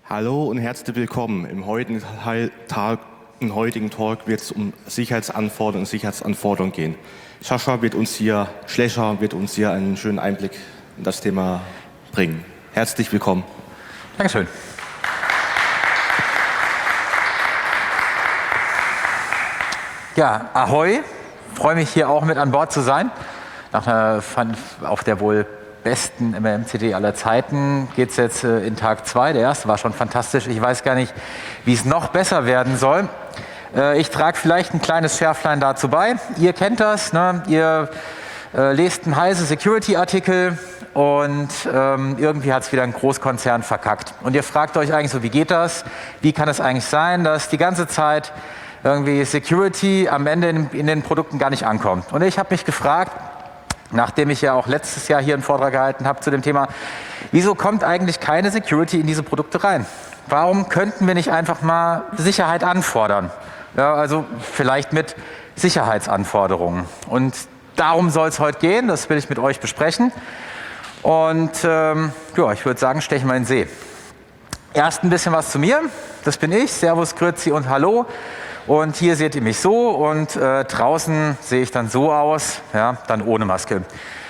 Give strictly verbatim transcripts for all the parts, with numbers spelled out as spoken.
Hallo und herzlich willkommen. Im heutigen, Tag, im heutigen Talk wird es um Sicherheitsanforderungen und Sicherheitsanforderungen gehen. Sascha wird uns hier, Schlecher wird uns hier einen schönen Einblick in das Thema bringen. Herzlich willkommen. Dankeschön. Ja, ahoi. Freue mich hier auch mit an Bord zu sein. Nach einer, auf der wohl besten M R M C D aller Zeiten geht es jetzt in Tag zwei. Der erste war schon fantastisch. Ich weiß gar nicht, wie es noch besser werden soll. Ich trage vielleicht ein kleines Schärflein dazu bei. Ihr kennt das, ne? Ihr äh, lest einen heißen Security-Artikel und ähm, irgendwie hat es wieder ein Großkonzern verkackt. Und ihr fragt euch eigentlich so, wie geht das? Wie kann es eigentlich sein, dass die ganze Zeit irgendwie Security am Ende in, in den Produkten gar nicht ankommt? Und ich habe mich gefragt, nachdem ich ja auch letztes Jahr hier einen Vortrag gehalten habe zu dem Thema, wieso kommt eigentlich keine Security in diese Produkte rein? Warum könnten wir nicht einfach mal Sicherheit anfordern? Ja, also vielleicht mit Sicherheitsanforderungen. Und darum soll es heute gehen, das will ich mit euch besprechen. Und ähm, ja, ich würde sagen, stechen wir in den See. Erst ein bisschen was zu mir. Das bin ich, Servus, Grüezi und Hallo. Und hier seht ihr mich so und äh, draußen sehe ich dann so aus, ja, dann ohne Maske.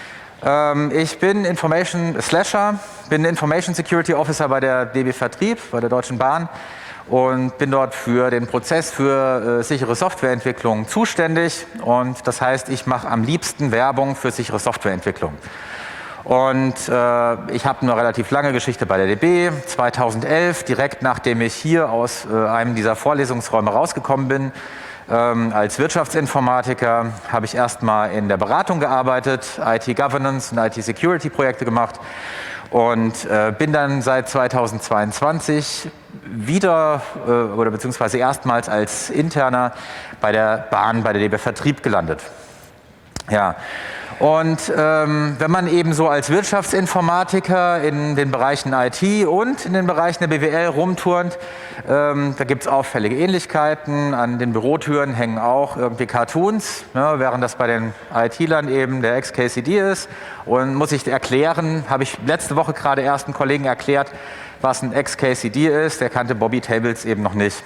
Ähm, ich bin Information Slasher, bin Information Security Officer bei der D B Vertrieb, bei der Deutschen Bahn und bin dort für den Prozess für äh, sichere Softwareentwicklung zuständig. Und das heißt, ich mache am liebsten Werbung für sichere Softwareentwicklung. Und äh, ich habe eine relativ lange Geschichte bei der D B. zweitausendelf, direkt nachdem ich hier aus äh, einem dieser Vorlesungsräume rausgekommen bin, ähm, als Wirtschaftsinformatiker, habe ich erstmal in der Beratung gearbeitet, I T-Governance und I T-Security-Projekte gemacht und äh, bin dann seit zweitausendzweiundzwanzig wieder äh, oder beziehungsweise erstmals als Interner bei der Bahn, bei der D B Vertrieb gelandet. Ja. Und ähm, wenn man eben so als Wirtschaftsinformatiker in den Bereichen I T und in den Bereichen der B W L rumturnt, ähm, da gibt es auffällige Ähnlichkeiten. An den Bürotüren hängen auch irgendwie Cartoons, ne, während das bei den I T-Lern eben der X K C D ist. Und muss ich erklären, habe ich letzte Woche gerade erst einen Kollegen erklärt, was ein X K C D ist. Der kannte Bobby Tables eben noch nicht.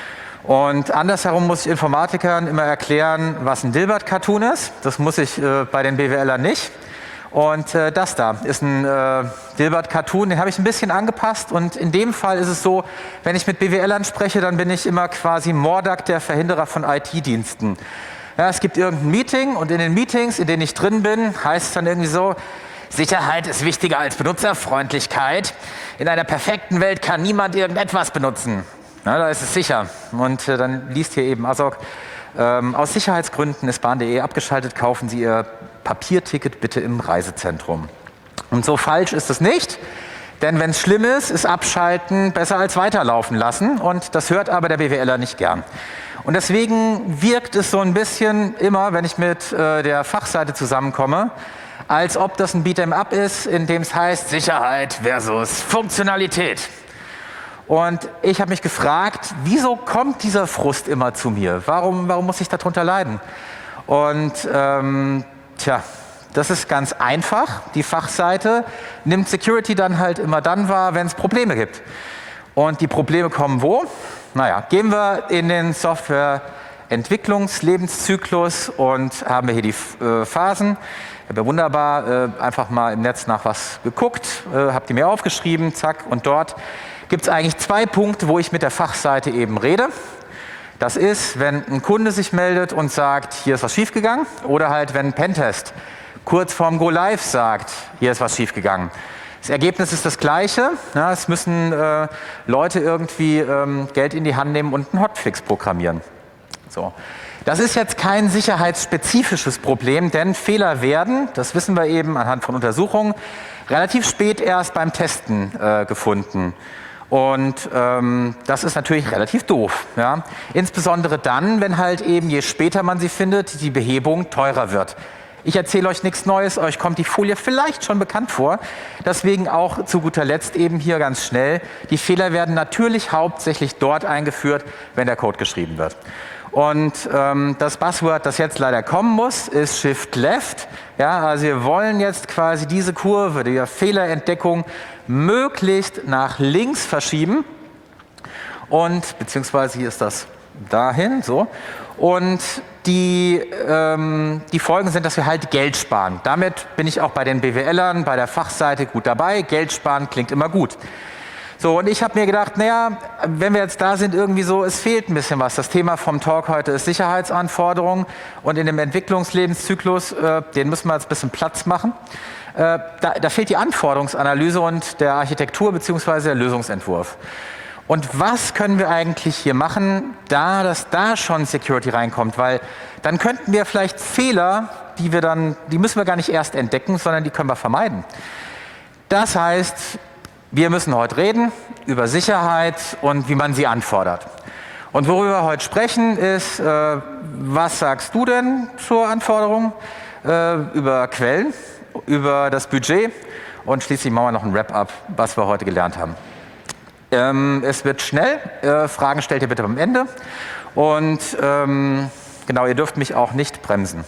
Und andersherum muss ich Informatikern immer erklären, was ein Dilbert-Cartoon ist. Das muss ich äh, bei den B W Lern nicht. Und äh, das da ist ein äh, Dilbert-Cartoon, den habe ich ein bisschen angepasst. Und in dem Fall ist es so, wenn ich mit B W Lern spreche, dann bin ich immer quasi Mordak, der Verhinderer von I T-Diensten. Ja, es gibt irgendein Meeting und in den Meetings, in denen ich drin bin, heißt es dann irgendwie so, Sicherheit ist wichtiger als Benutzerfreundlichkeit. In einer perfekten Welt kann niemand irgendetwas benutzen. Na, da ist es sicher. Und äh, dann liest hier eben Asok, ähm, aus Sicherheitsgründen ist bahn punkt de abgeschaltet, kaufen Sie Ihr Papierticket bitte im Reisezentrum. Und so falsch ist es nicht, denn wenn es schlimm ist, ist Abschalten besser als weiterlaufen lassen. Und das hört aber der B W Ler nicht gern. Und deswegen wirkt es so ein bisschen immer, wenn ich mit äh, der Fachseite zusammenkomme, als ob das ein Beat'em-up ist, in dem es heißt Sicherheit versus Funktionalität. Und ich habe mich gefragt, wieso kommt dieser Frust immer zu mir? Warum, warum muss ich darunter leiden? Und ähm, tja, das ist ganz einfach. Die Fachseite nimmt Security dann halt immer dann wahr, wenn es Probleme gibt. Und die Probleme kommen wo? Naja, gehen wir in den Softwareentwicklungslebenszyklus und haben wir hier die äh, Phasen. Ich habe ja wunderbar äh, einfach mal im Netz nach was geguckt, äh, habe die mir aufgeschrieben, zack, und dort gibt es eigentlich zwei Punkte, wo ich mit der Fachseite eben rede. Das ist, wenn ein Kunde sich meldet und sagt, hier ist was schiefgegangen, oder halt, wenn ein Pentest kurz vorm Go Live sagt, hier ist was schiefgegangen. Das Ergebnis ist das gleiche. Ja, es müssen äh, Leute irgendwie ähm, Geld in die Hand nehmen und einen Hotfix programmieren. So. Das ist jetzt kein sicherheitsspezifisches Problem, denn Fehler werden, das wissen wir eben anhand von Untersuchungen, relativ spät erst beim Testen äh, gefunden. Und ähm, das ist natürlich relativ doof. Ja? Insbesondere dann, wenn halt eben, je später man sie findet, die Behebung teurer wird. Ich erzähle euch nichts Neues, euch kommt die Folie vielleicht schon bekannt vor. Deswegen auch zu guter Letzt eben hier ganz schnell. Die Fehler werden natürlich hauptsächlich dort eingeführt, wenn der Code geschrieben wird. Und ähm, das Buzzword, das jetzt leider kommen muss, ist Shift Left. Ja, also wir wollen jetzt quasi diese Kurve der Fehlerentdeckung möglichst nach links verschieben. Und beziehungsweise hier ist das dahin, so. Und die, ähm, die Folgen sind, dass wir halt Geld sparen. Damit bin ich auch bei den B W Lern, bei der Fachseite gut dabei. Geld sparen klingt immer gut. So, und ich habe mir gedacht, naja, wenn wir jetzt da sind, irgendwie so, es fehlt ein bisschen was. Das Thema vom Talk heute ist Sicherheitsanforderungen. Und in dem Entwicklungslebenszyklus, äh, den müssen wir jetzt ein bisschen Platz machen. Äh, da, da fehlt die Anforderungsanalyse und der Architektur bzw. der Lösungsentwurf. Und was können wir eigentlich hier machen, da dass da schon Security reinkommt? Weil dann könnten wir vielleicht Fehler, die wir dann, die müssen wir gar nicht erst entdecken, sondern die können wir vermeiden. Das heißt, wir müssen heute reden über Sicherheit und wie man sie anfordert. Und worüber wir heute sprechen ist, äh, was sagst du denn zur Anforderung? Äh, über Quellen, über das Budget und schließlich machen wir noch ein Wrap-up, was wir heute gelernt haben. Ähm, es wird schnell, äh, Fragen stellt ihr bitte am Ende und ähm, genau, ihr dürft mich auch nicht bremsen.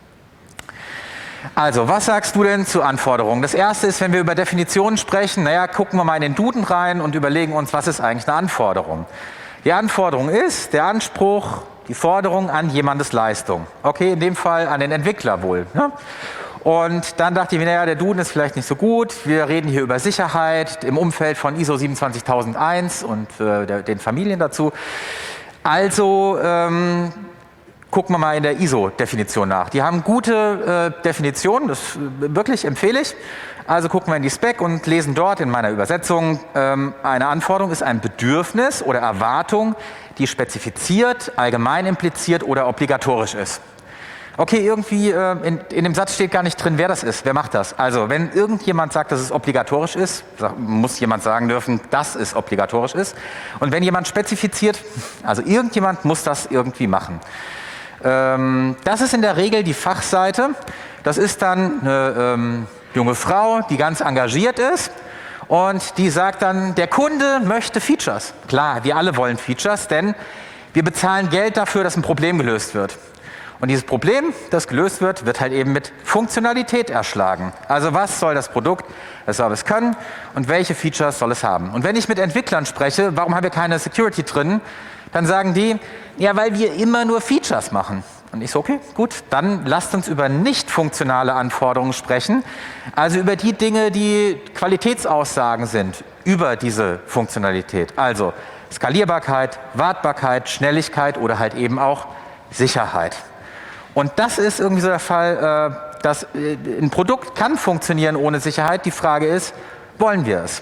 Also, was sagst du denn zu Anforderungen? Das erste ist, wenn wir über Definitionen sprechen, naja, gucken wir mal in den Duden rein und überlegen uns, was ist eigentlich eine Anforderung? Die Anforderung ist der Anspruch, die Forderung an jemandes Leistung. Okay, in dem Fall an den Entwickler wohl. Ne? Und dann dachte ich mir, naja, der Duden ist vielleicht nicht so gut. Wir reden hier über Sicherheit im Umfeld von I S O siebenundzwanzigtausendeins und äh, der, den Familien dazu. Also ähm, gucken wir mal in der I S O-Definition nach. Die haben gute äh, Definitionen, das äh, wirklich empfehle ich. Also gucken wir in die Spec und lesen dort in meiner Übersetzung, ähm, eine Anforderung ist ein Bedürfnis oder Erwartung, die spezifiziert, allgemein impliziert oder obligatorisch ist. Okay, irgendwie äh, in, in dem Satz steht gar nicht drin, wer das ist, wer macht das. Also wenn irgendjemand sagt, dass es obligatorisch ist, muss jemand sagen dürfen, dass es obligatorisch ist. Und wenn jemand spezifiziert, also irgendjemand muss das irgendwie machen. Ähm, das ist in der Regel die Fachseite. Das ist dann eine ähm, junge Frau, die ganz engagiert ist und die sagt dann, der Kunde möchte Features. Klar, wir alle wollen Features, denn wir bezahlen Geld dafür, dass ein Problem gelöst wird. Und dieses Problem, das gelöst wird, wird halt eben mit Funktionalität erschlagen. Also was soll das Produkt, das Service können und welche Features soll es haben? Und wenn ich mit Entwicklern spreche, warum haben wir keine Security drin, dann sagen die, ja, weil wir immer nur Features machen. Und ich so, okay, gut, dann lasst uns über nicht funktionale Anforderungen sprechen, also über die Dinge, die Qualitätsaussagen sind, über diese Funktionalität. Also Skalierbarkeit, Wartbarkeit, Schnelligkeit oder halt eben auch Sicherheit. Und das ist irgendwie so der Fall, dass ein Produkt kann funktionieren ohne Sicherheit. Die Frage ist, wollen wir es?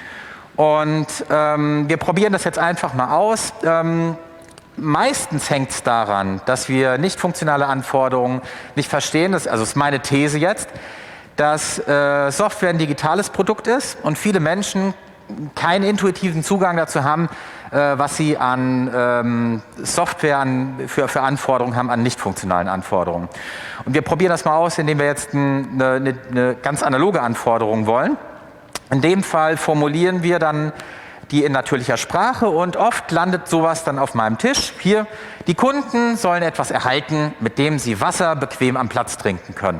Und ähm, wir probieren das jetzt einfach mal aus. Ähm, meistens hängt es daran, dass wir nicht funktionale Anforderungen nicht verstehen. Das, also das ist meine These jetzt, dass äh, Software ein digitales Produkt ist und viele Menschen keinen intuitiven Zugang dazu haben, äh, was sie an ähm, Software an, für, für Anforderungen haben, an nicht funktionalen Anforderungen. Und wir probieren das mal aus, indem wir jetzt ein, eine, eine ganz analoge Anforderung wollen. In dem Fall formulieren wir dann die in natürlicher Sprache und oft landet sowas dann auf meinem Tisch. Hier, die Kunden sollen etwas erhalten, mit dem sie Wasser bequem am Platz trinken können.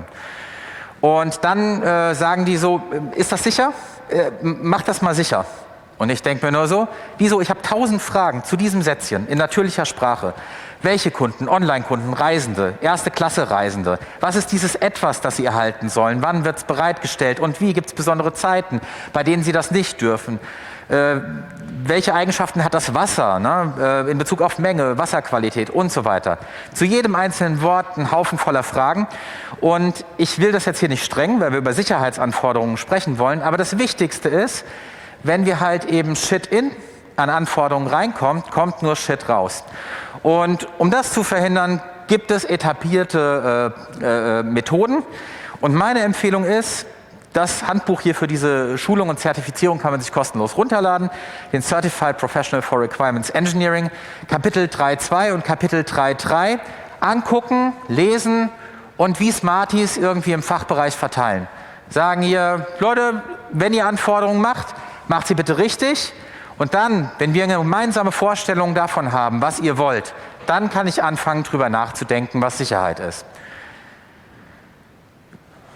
Und dann äh, sagen die so, ist das sicher? Äh, mach das mal sicher. Und ich denke mir nur so, wieso? Ich habe tausend Fragen zu diesem Sätzchen in natürlicher Sprache. Welche Kunden? Online-Kunden, Reisende, erste Klasse Reisende. Was ist dieses Etwas, das sie erhalten sollen? Wann wird es bereitgestellt? Und wie? Gibt es besondere Zeiten, bei denen sie das nicht dürfen? Äh, welche Eigenschaften hat das Wasser, ne? äh, in Bezug auf Menge, Wasserqualität und so weiter. Zu jedem einzelnen Wort ein Haufen voller Fragen. Und ich will das jetzt hier nicht streng, weil wir über Sicherheitsanforderungen sprechen wollen. Aber das Wichtigste ist, wenn wir halt eben Shit in an Anforderungen reinkommt, kommt nur Shit raus. Und um das zu verhindern, gibt es etablierte äh, äh, Methoden. Und meine Empfehlung ist, das Handbuch hier für diese Schulung und Zertifizierung kann man sich kostenlos runterladen. Den Certified Professional for Requirements Engineering, Kapitel drei Punkt zwei und Kapitel drei Punkt drei angucken, lesen und wie Smarties irgendwie im Fachbereich verteilen. Sagen hier, Leute, wenn ihr Anforderungen macht, macht sie bitte richtig. Und dann, wenn wir eine gemeinsame Vorstellung davon haben, was ihr wollt, dann kann ich anfangen, drüber nachzudenken, was Sicherheit ist.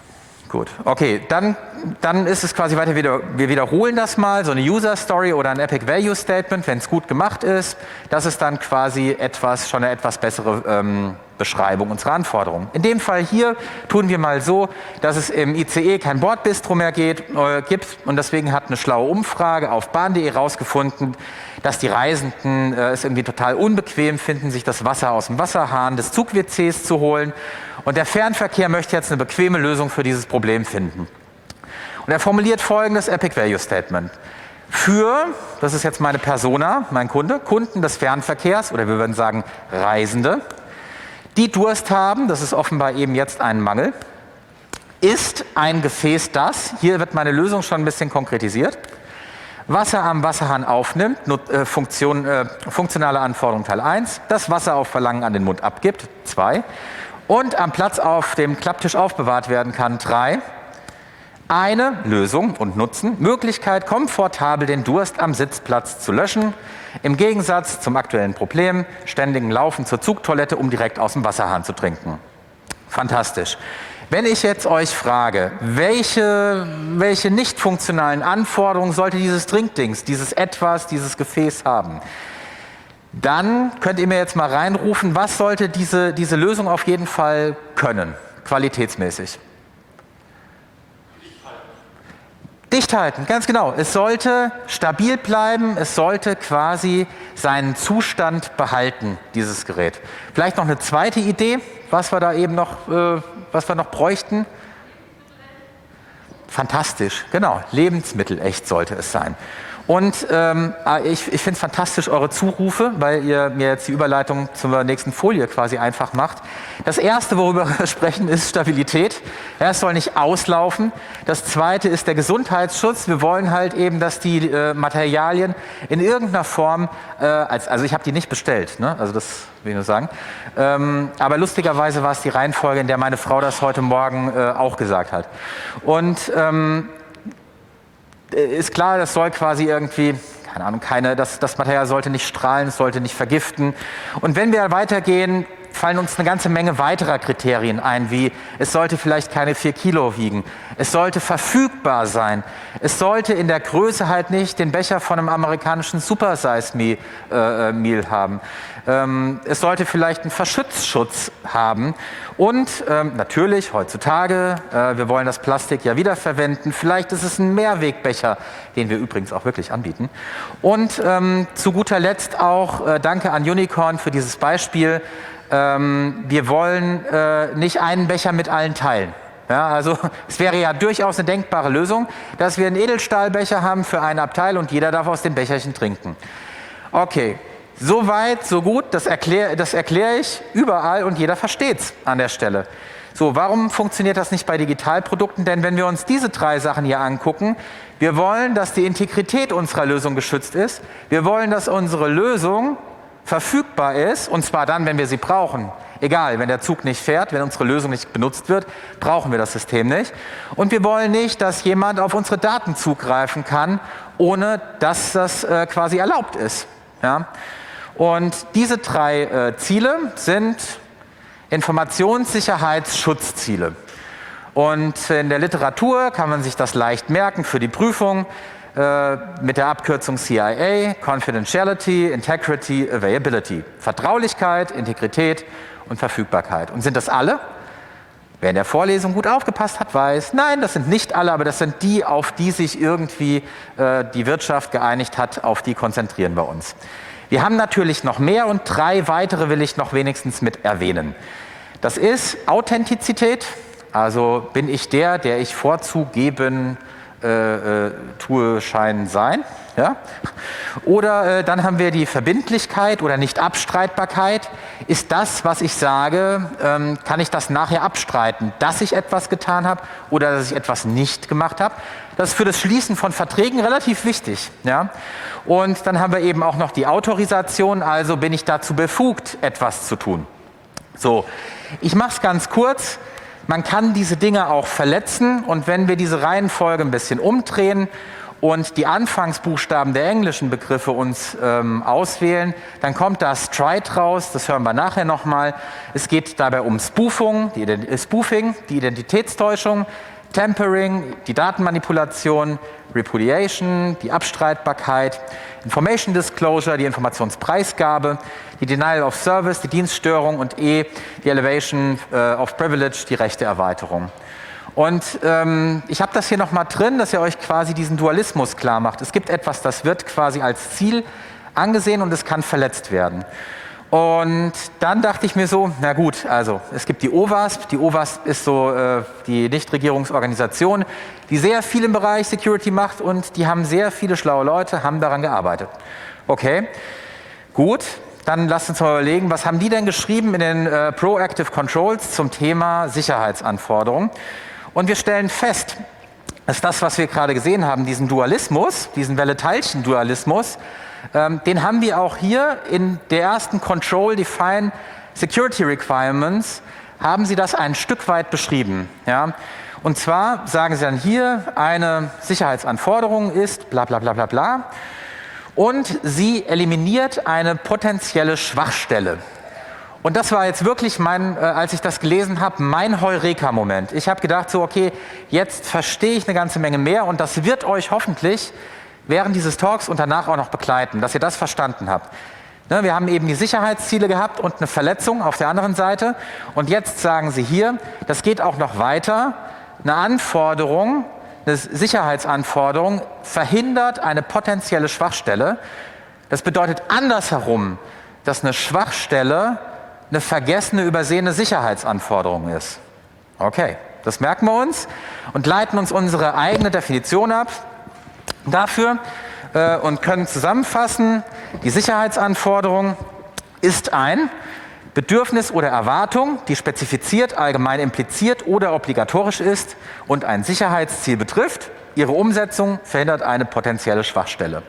Gut, okay, dann, dann ist es quasi weiter wieder, wir wiederholen das mal, so eine User Story oder ein Epic Value Statement, wenn es gut gemacht ist, das ist dann quasi etwas, schon eine etwas bessere ähm, Beschreibung unserer Anforderungen. In dem Fall hier tun wir mal so, dass es im I C E kein Bordbistro mehr geht, äh, gibt und deswegen hat eine schlaue Umfrage auf bahn punkt de herausgefunden, dass die Reisenden äh, es irgendwie total unbequem finden, sich das Wasser aus dem Wasserhahn des Zug-W Cs zu holen. Und der Fernverkehr möchte jetzt eine bequeme Lösung für dieses Problem finden. Und er formuliert folgendes Epic Value Statement. Für, das ist jetzt meine Persona, mein Kunde, Kunden des Fernverkehrs, oder wir würden sagen Reisende, die Durst haben, das ist offenbar eben jetzt ein Mangel, ist ein Gefäß das, hier wird meine Lösung schon ein bisschen konkretisiert, Wasser am Wasserhahn aufnimmt, äh, Funktion, äh, funktionale Anforderung Teil eins, das Wasser auf Verlangen an den Mund abgibt, zwei, und am Platz auf dem Klapptisch aufbewahrt werden kann, drei. Eine Lösung und Nutzen, Möglichkeit, komfortabel den Durst am Sitzplatz zu löschen, im Gegensatz zum aktuellen Problem, ständigen Laufen zur Zugtoilette, um direkt aus dem Wasserhahn zu trinken. Fantastisch. Wenn ich jetzt euch frage, welche, welche nicht funktionalen Anforderungen sollte dieses Trinkdings, dieses Etwas, dieses Gefäß haben, dann könnt ihr mir jetzt mal reinrufen, was sollte diese, diese Lösung auf jeden Fall können, qualitätsmäßig? Dicht halten. Dicht halten, ganz genau. Es sollte stabil bleiben, es sollte quasi seinen Zustand behalten, dieses Gerät. Vielleicht noch eine zweite Idee, was wir da eben noch, äh, was wir noch bräuchten. Fantastisch, genau, lebensmittelecht sollte es sein. Und ähm, ich, ich finde es fantastisch, eure Zurufe, weil ihr mir jetzt die Überleitung zur nächsten Folie quasi einfach macht. Das erste, worüber wir sprechen, ist Stabilität. Ja, es soll nicht auslaufen. Das zweite ist der Gesundheitsschutz. Wir wollen halt eben, dass die äh, Materialien in irgendeiner Form, äh, als, also ich habe die nicht bestellt, ne? Also das will ich nur sagen. Ähm, aber lustigerweise war es die Reihenfolge, in der meine Frau das heute Morgen äh, auch gesagt hat. Und ähm, ist klar, das soll quasi irgendwie, keine Ahnung, keine, das, das Material sollte nicht strahlen, es sollte nicht vergiften. Und wenn wir weitergehen, fallen uns eine ganze Menge weiterer Kriterien ein, wie es sollte vielleicht keine vier Kilo wiegen, es sollte verfügbar sein, es sollte in der Größe halt nicht den Becher von einem amerikanischen Super Size Me, äh, Meal haben, ähm, es sollte vielleicht einen Verschützschutz haben und ähm, natürlich heutzutage, äh, wir wollen das Plastik ja wiederverwenden, vielleicht ist es ein Mehrwegbecher, den wir übrigens auch wirklich anbieten. Und ähm, zu guter Letzt auch äh, danke an Unicorn für dieses Beispiel. Ähm, wir wollen äh, nicht einen Becher mit allen teilen. Ja, also es wäre ja durchaus eine denkbare Lösung, dass wir einen Edelstahlbecher haben für ein Abteil und jeder darf aus dem Becherchen trinken. Okay, so weit, so gut, das erkläre das erklär ich überall und jeder versteht's an der Stelle. So, warum funktioniert das nicht bei Digitalprodukten? Denn wenn wir uns diese drei Sachen hier angucken, wir wollen, dass die Integrität unserer Lösung geschützt ist, wir wollen, dass unsere Lösung verfügbar ist, und zwar dann, wenn wir sie brauchen. Egal, wenn der Zug nicht fährt, wenn unsere Lösung nicht benutzt wird, brauchen wir das System nicht. Und wir wollen nicht, dass jemand auf unsere Daten zugreifen kann, ohne dass das äh, quasi erlaubt ist. Ja? Und diese drei äh, Ziele sind Informationssicherheitsschutzziele. Und in der Literatur kann man sich das leicht merken für die Prüfung. Mit der Abkürzung C I A, Confidentiality, Integrity, Availability. Vertraulichkeit, Integrität und Verfügbarkeit. Und sind das alle? Wer in der Vorlesung gut aufgepasst hat, weiß, nein, das sind nicht alle, aber das sind die, auf die sich irgendwie äh, die Wirtschaft geeinigt hat, auf die konzentrieren wir uns. Wir haben natürlich noch mehr und drei weitere will ich noch wenigstens mit erwähnen. Das ist Authentizität, also bin ich der, der ich vorzugeben Äh, äh, tue, scheinen, sein. Ja? Oder äh, dann haben wir die Verbindlichkeit oder Nicht-Abstreitbarkeit. Ist das, was ich sage, ähm, kann ich das nachher abstreiten, dass ich etwas getan habe oder dass ich etwas nicht gemacht habe? Das ist für das Schließen von Verträgen relativ wichtig. Ja? Und dann haben wir eben auch noch die Autorisation, also bin ich dazu befugt, etwas zu tun. So, ich mache es ganz kurz. Man kann diese Dinge auch verletzen und wenn wir diese Reihenfolge ein bisschen umdrehen und die Anfangsbuchstaben der englischen Begriffe uns ähm, auswählen, dann kommt da Stride raus, das hören wir nachher nochmal. Es geht dabei um Spoofing, die, Spoofing, die Identitätstäuschung, Tampering, die Datenmanipulation, Repudiation, die Abstreitbarkeit, Information Disclosure, die Informationspreisgabe, die Denial of Service, die Dienststörung und E, die Elevation äh, of Privilege, die Rechteerweiterung. Und ähm, ich habe das hier nochmal drin, dass ihr euch quasi diesen Dualismus klar macht. Es gibt etwas, das wird quasi als Ziel angesehen und es kann verletzt werden. Und dann dachte ich mir so, na gut, also es gibt die O W A S P. Die O W A S P ist so äh, die Nichtregierungsorganisation, die sehr viel im Bereich Security macht und die haben sehr viele schlaue Leute, haben daran gearbeitet. Okay, gut, dann lasst uns mal überlegen, was haben die denn geschrieben in den äh, Proactive Controls zum Thema Sicherheitsanforderungen? Und wir stellen fest, dass das, was wir gerade gesehen haben, diesen Dualismus, diesen Welle-Teilchen-Dualismus, ähm, den haben wir auch hier in der ersten Control Define Security Requirements, haben sie das ein Stück weit beschrieben. Ja? Und zwar sagen sie dann hier, eine Sicherheitsanforderung ist bla bla bla bla bla und sie eliminiert eine potenzielle Schwachstelle. Und das war jetzt wirklich mein, äh, als ich das gelesen habe, mein Heureka-Moment. Ich habe gedacht so, okay, jetzt verstehe ich eine ganze Menge mehr und das wird euch hoffentlich während dieses Talks und danach auch noch begleiten, dass ihr das verstanden habt. Ne, wir haben eben die Sicherheitsziele gehabt und eine Verletzung auf der anderen Seite. Und jetzt sagen sie hier, das geht auch noch weiter. Eine Anforderung, eine Sicherheitsanforderung verhindert eine potenzielle Schwachstelle. Das bedeutet andersherum, dass eine Schwachstelle eine vergessene, übersehene Sicherheitsanforderung ist. Okay, das merken wir uns und leiten uns unsere eigene Definition ab dafür äh, und können zusammenfassen, die Sicherheitsanforderung ist ein Bedürfnis oder Erwartung, die spezifiziert, allgemein impliziert oder obligatorisch ist und ein Sicherheitsziel betrifft. Ihre Umsetzung verhindert eine potenzielle Schwachstelle.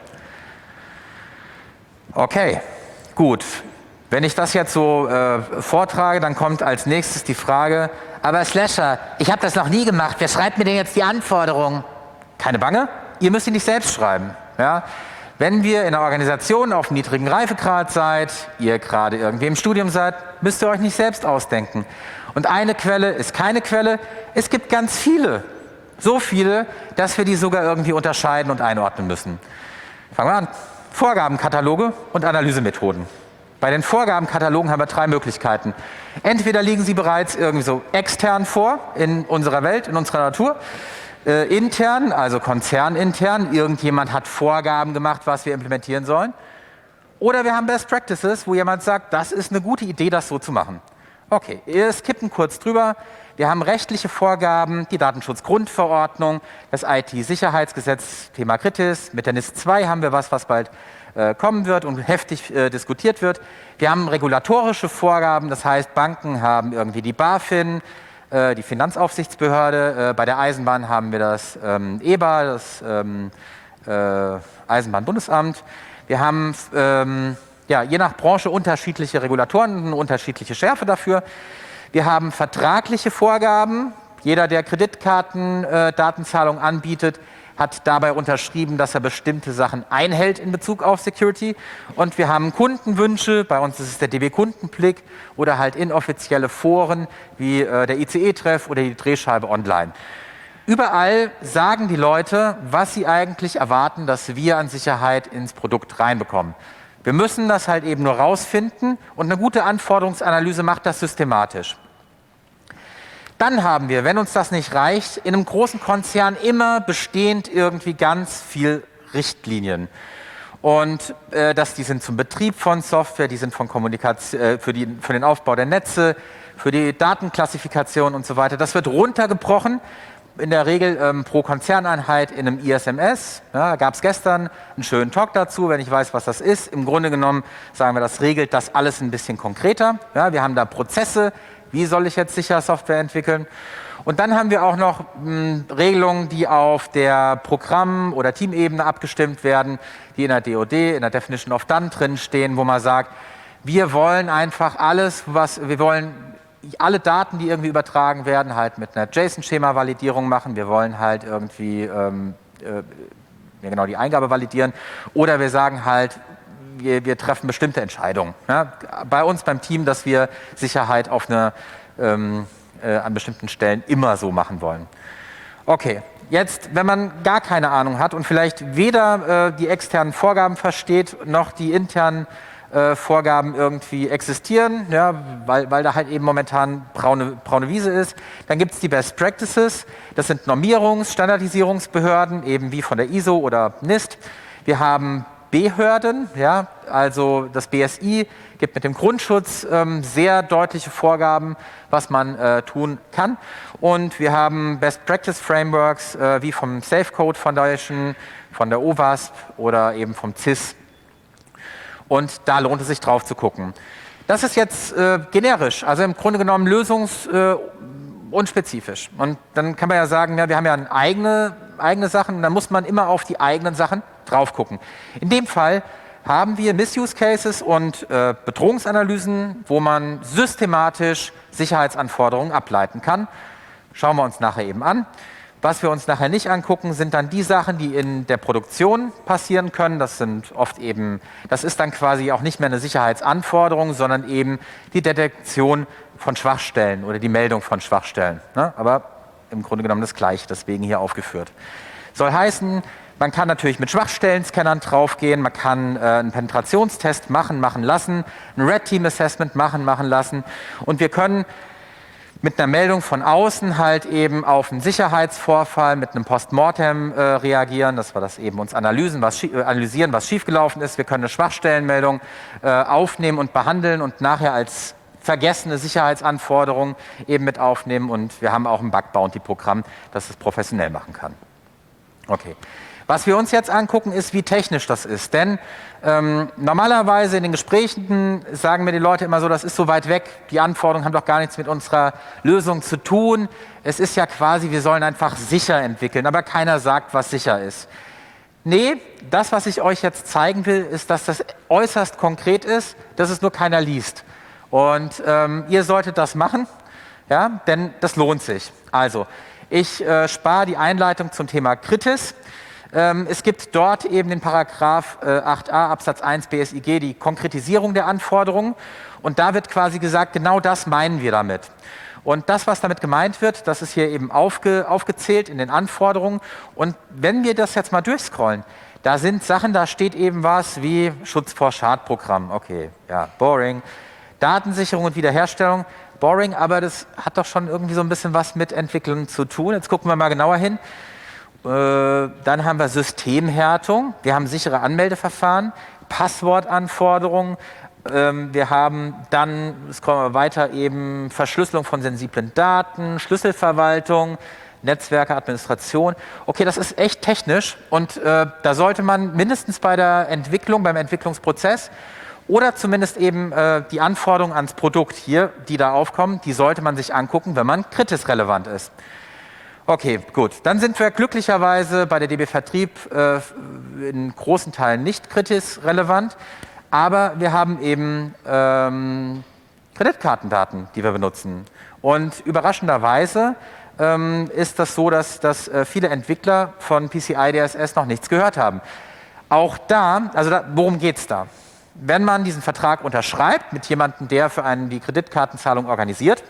Okay, gut. Wenn ich das jetzt so äh, vortrage, dann kommt als nächstes die Frage, aber Slasher, ich habe das noch nie gemacht, wer schreibt mir denn jetzt die Anforderungen? Keine Bange, ihr müsst sie nicht selbst schreiben. Ja? Wenn wir in einer Organisation auf niedrigem Reifegrad seid, ihr gerade irgendwie im Studium seid, müsst ihr euch nicht selbst ausdenken. Und eine Quelle ist keine Quelle, es gibt ganz viele. So viele, dass wir die sogar irgendwie unterscheiden und einordnen müssen. Fangen wir an. Vorgabenkataloge und Analysemethoden. Bei den Vorgabenkatalogen haben wir drei Möglichkeiten. Entweder liegen sie bereits irgendwie so extern vor in unserer Welt, in unserer Natur. Äh, intern, also konzernintern, irgendjemand hat Vorgaben gemacht, was wir implementieren sollen. Oder wir haben Best Practices, wo jemand sagt, das ist eine gute Idee, das so zu machen. Okay, wir skippen kurz drüber. Wir haben rechtliche Vorgaben, die Datenschutzgrundverordnung, das I T-Sicherheitsgesetz, Thema Kritis. Mit der N I S zwei haben wir was, was bald äh, kommen wird und heftig äh, diskutiert wird. Wir haben regulatorische Vorgaben, das heißt, Banken haben irgendwie die BaFin, äh, die Finanzaufsichtsbehörde. Äh, bei der Eisenbahn haben wir das ähm, E B A, das ähm, äh, Eisenbahnbundesamt. Wir haben ähm, ja, je nach Branche unterschiedliche Regulatoren und eine unterschiedliche Schärfe dafür. Wir haben vertragliche Vorgaben. Jeder, der Kreditkarten-Datenzahlungen äh, anbietet, hat dabei unterschrieben, dass er bestimmte Sachen einhält in Bezug auf Security. Und wir haben Kundenwünsche, bei uns ist es der D B Kundenblick oder halt inoffizielle Foren wie äh, der I C E-Treff oder die Drehscheibe online. Überall sagen die Leute, was sie eigentlich erwarten, dass wir an Sicherheit ins Produkt reinbekommen. Wir müssen das halt eben nur rausfinden und eine gute Anforderungsanalyse macht das systematisch. Dann haben wir, wenn uns das nicht reicht, in einem großen Konzern immer bestehend irgendwie ganz viel Richtlinien. Und äh, das, die sind zum Betrieb von Software, die sind von Kommunikation, äh, für, die, für den Aufbau der Netze, für die Datenklassifikation und so weiter. Das wird runtergebrochen, in der Regel ähm, pro Konzerneinheit in einem I S M S. Ja, da gab es gestern einen schönen Talk dazu, wenn ich weiß, was das ist. Im Grunde genommen sagen wir, das regelt das alles ein bisschen konkreter. Ja, wir haben da Prozesse. Wie soll ich jetzt sicher Software entwickeln? Und dann haben wir auch noch mh, Regelungen, die auf der Programm- oder Teamebene abgestimmt werden, die in der D O D, in der Definition of Done drin stehen, wo man sagt, wir wollen einfach alles, was wir wollen, alle Daten, die irgendwie übertragen werden, halt mit einer JSON-Schema-Validierung machen. Wir wollen halt irgendwie ähm, äh, ja genau die Eingabe validieren. Oder wir sagen halt, Wir, wir treffen bestimmte Entscheidungen. Ja, bei uns beim Team, dass wir Sicherheit auf eine, ähm, äh, an bestimmten Stellen immer so machen wollen. Okay, jetzt, wenn man gar keine Ahnung hat und vielleicht weder äh, die externen Vorgaben versteht, noch die internen äh, Vorgaben irgendwie existieren, ja, weil, weil da halt eben momentan braune, braune Wiese ist, dann gibt es die Best Practices. Das sind Normierungs-, Standardisierungsbehörden, eben wie von der I S O oder NIST. Wir haben Behörden, ja, also das B S I gibt mit dem Grundschutz ähm, sehr deutliche Vorgaben, was man äh, tun kann. Und wir haben Best Practice Frameworks äh, wie vom Safe Code Foundation, von der O W A S P oder eben vom C I S. Und da lohnt es sich drauf zu gucken. Das ist jetzt äh, generisch, also im Grunde genommen lösungsunspezifisch. Äh, und dann kann man ja sagen, ja, wir haben ja eine eigene, eigene Sachen, und dann muss man immer auf die eigenen Sachen drauf gucken. In dem Fall haben wir Misuse Cases und äh, Bedrohungsanalysen, wo man systematisch Sicherheitsanforderungen ableiten kann. Schauen wir uns nachher eben an. Was wir uns nachher nicht angucken, sind dann die Sachen, die in der Produktion passieren können. Das sind oft eben, das ist dann quasi auch nicht mehr eine Sicherheitsanforderung, sondern eben die Detektion von Schwachstellen oder die Meldung von Schwachstellen. Ne? Aber im Grunde genommen das Gleiche, deswegen hier aufgeführt. Soll heißen, man kann natürlich mit Schwachstellen-Scannern draufgehen, man kann äh, einen Penetrationstest machen, machen lassen, ein Red Team Assessment machen, machen lassen und wir können mit einer Meldung von außen halt eben auf einen Sicherheitsvorfall mit einem Postmortem äh, reagieren, dass wir das eben uns analysen, was, äh, analysieren, was schiefgelaufen ist. Wir können eine Schwachstellenmeldung äh, aufnehmen und behandeln und nachher als vergessene Sicherheitsanforderung eben mit aufnehmen und wir haben auch ein Bug-Bounty-Programm, das es professionell machen kann. Okay. Was wir uns jetzt angucken, ist, wie technisch das ist. Denn ähm, normalerweise in den Gesprächen sagen mir die Leute immer so, das ist so weit weg, die Anforderungen haben doch gar nichts mit unserer Lösung zu tun. Es ist ja quasi, wir sollen einfach sicher entwickeln, aber keiner sagt, was sicher ist. Nee, das, was ich euch jetzt zeigen will, ist, dass das äußerst konkret ist, dass es nur keiner liest. Und ähm, ihr solltet das machen, ja, denn das lohnt sich. Also, ich äh, spare die Einleitung zum Thema Kritis. Ähm, es gibt dort eben den Paragraph äh, acht a Absatz eins B S I G, die Konkretisierung der Anforderungen. Und da wird quasi gesagt, genau das meinen wir damit. Und das, was damit gemeint wird, das ist hier eben aufge, aufgezählt in den Anforderungen. Und wenn wir das jetzt mal durchscrollen, da sind Sachen, da steht eben was wie Schutz vor Schadprogramm. Okay, ja, boring. Datensicherung und Wiederherstellung. Boring, aber das hat doch schon irgendwie so ein bisschen was mit Entwicklung zu tun. Jetzt gucken wir mal genauer hin. Dann haben wir Systemhärtung, wir haben sichere Anmeldeverfahren, Passwortanforderungen, wir haben dann, es kommen wir weiter, eben Verschlüsselung von sensiblen Daten, Schlüsselverwaltung, Netzwerkeadministration. Okay, das ist echt technisch und äh, da sollte man mindestens bei der Entwicklung, beim Entwicklungsprozess oder zumindest eben äh, die Anforderungen ans Produkt hier, die da aufkommen, die sollte man sich angucken, wenn man kritisch relevant ist. Okay, gut. Dann sind wir glücklicherweise bei der D B Vertrieb äh, in großen Teilen nicht kritisch relevant, aber wir haben eben ähm, Kreditkartendaten, die wir benutzen. Und überraschenderweise ähm, ist das so, dass, dass äh, viele Entwickler von P C I D S S noch nichts gehört haben. Auch da, also da, worum geht es da? Wenn man diesen Vertrag unterschreibt mit jemandem, der für einen die Kreditkartenzahlung organisiert,